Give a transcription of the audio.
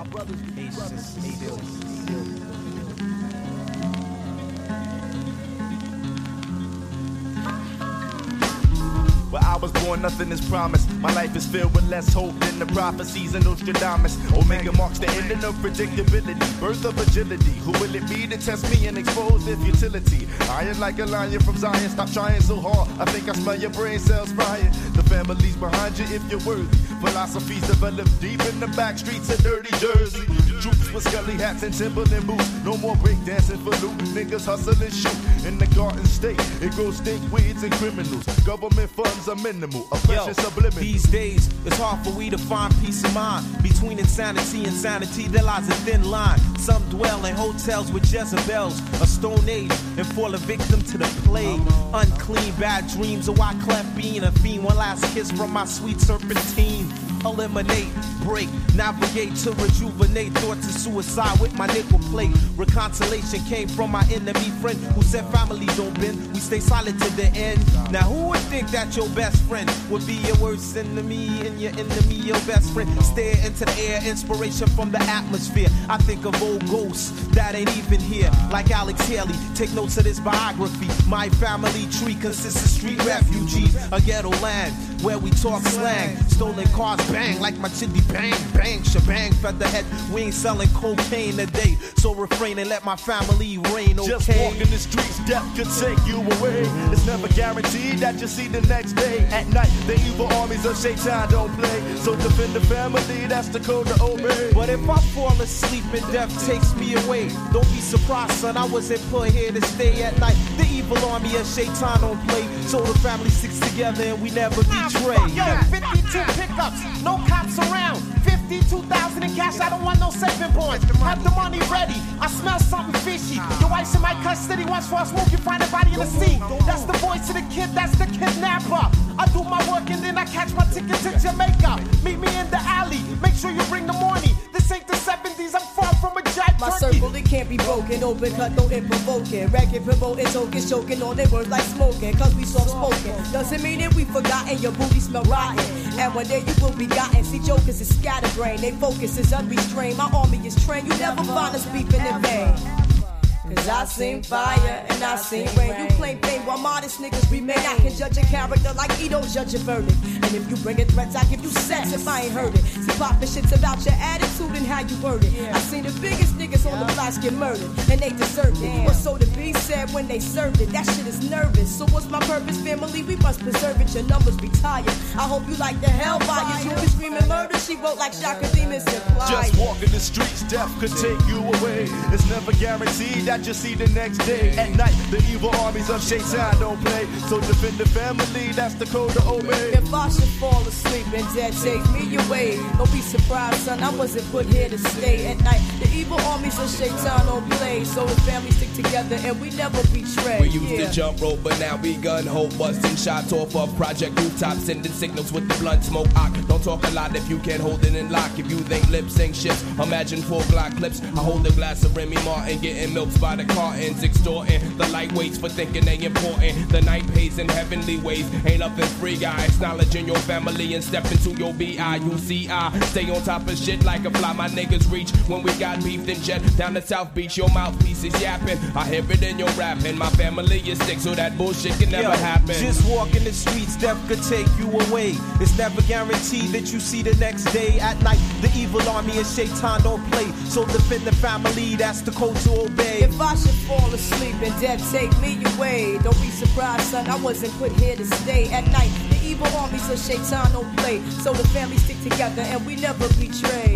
Where I was born, nothing is promised. My life is filled with less hope than the prophecies of Nostradamus. Omega marks the ending of predictability, birth of agility. Who will it be to test me and expose their futility? Iron like a lion from Zion, stop trying so hard. I think I smell your brain cells frying. The family's behind you if you're worthy. Philosophies developed deep in the back streets of dirty Jersey. Troops with scully hats and Timberland boots. No more breakdancing for loot. Niggas hustle and shoot. In the Garden State, it grows stink weeds and criminals. Government funds are minimal. Oppression subliminal. These days, it's hard for we to find peace of mind. Between insanity and sanity, there lies a thin line. Some dwell in hotels with Jezebels, a stone age, and fall a victim to the plague. Unclean, bad dreams, a Wyclef being a fiend. One last kiss from my sweet serpentine. Eliminate, break, navigate to rejuvenate. Thoughts of suicide with my nickel plate. Reconsolation came from my enemy friend who said family don't bend. We stay silent to the end. Now who would think that your best friend would be your worst enemy and your enemy your best friend? Stare into the air, inspiration from the atmosphere. I think of old ghosts that ain't even here. Like Alex Haley, take notes of this biography. My family tree consists of street refugees. A ghetto land where we talk slang. Stolen cars bang like my chitty bang, bang, shebang, featherhead. We ain't selling cocaine today, so refrain and let my family reign, okay? Just walking the streets, death could take you away. It's never guaranteed that you'll see the next day. At night, the evil armies of Shaitan don't play, so defend the family, that's the code to obey. But if I fall asleep and death takes me away, don't be surprised, son, I wasn't put here to stay at night. The evil army of Shaitan don't play, so the family sticks together and we never betray. Yo, 52 pickups, no cops around. 52,000 in cash, I don't want no saving bonds. Have the money ready, I smell something fishy. Your wife's in my custody, once for a smoke, you find a body in the sea. That's the voice of the kid, that's the kidnapper. I do my work and then I catch my ticket to Jamaica. Meet me in the alley, make sure you bring the money. This ain't the 70s, I'm far from a jive My turkey. circle, it can't be broken. Open cut, no provoking. Racket, promoting, token, choking on their words like smoking. Cause we soft spoken. Doesn't mean that we forgotten. Your booty smell rotten. And one day you will be gotten. See, jokers is scatterbrained. They focus is unrestrained. My army is trained. You never find us beefing in vain. Cause I seen fire and I seen rain. You claim pain while modest niggas remain. I can judge a character like he don't judge a verdict. And if you bring in threats, I give you sex if I ain't heard it. See, poppin' shit's about your attitude and how you word it. I seen the biggest niggas on the blocks get murdered, and they deserved it. But so the B said when they served it, that shit is nervous. So what's my purpose, family? We must preserve it. Your numbers retired. I hope you like the hellfires. You be screaming murder, she wrote like Shaka Demons and Flyers. Just walking the streets, death could take you away. It's never guaranteed that you'll see the next day. At night, the evil armies of Shaitan don't play, so defend the family, that's the code to obey. If I should fall asleep and death take me away, don't be surprised, son, I wasn't put here to stay. At night, the evil armies of Shaitan don't play, so the family stick together and we never betray. We used to jump rope, but now we gun hole, busting shots off of project rooftops, sending signals with the blunt smoke. Don't talk a lot if you can't hold it in lock. If you think lip sync shifts, imagine 4 Glock clips. I hold a glass of Remy Martin, getting milks by the cartons, extorting the lightweights for thinking they important. The night pays in heavenly ways, ain't nothing free, guys. Acknowledging your family and step into your B-I-U-C-I. Stay on top of shit like a fly, my niggas reach. When we got beef, then jet down to South Beach. Your mouthpiece is yapping, I hear it in your rapping. My family is sick, so that bullshit can never happen. Just walking the streets, death could take you away. It's never guaranteed that you see the next day. At night, the evil army of Shaitan don't play, so defend the family, that's the code to obey. If I should fall asleep and death take me away, don't be surprised, son, I wasn't put here to stay. At night, the evil armies of Shaitan don't play, so the family stick together and we never betray.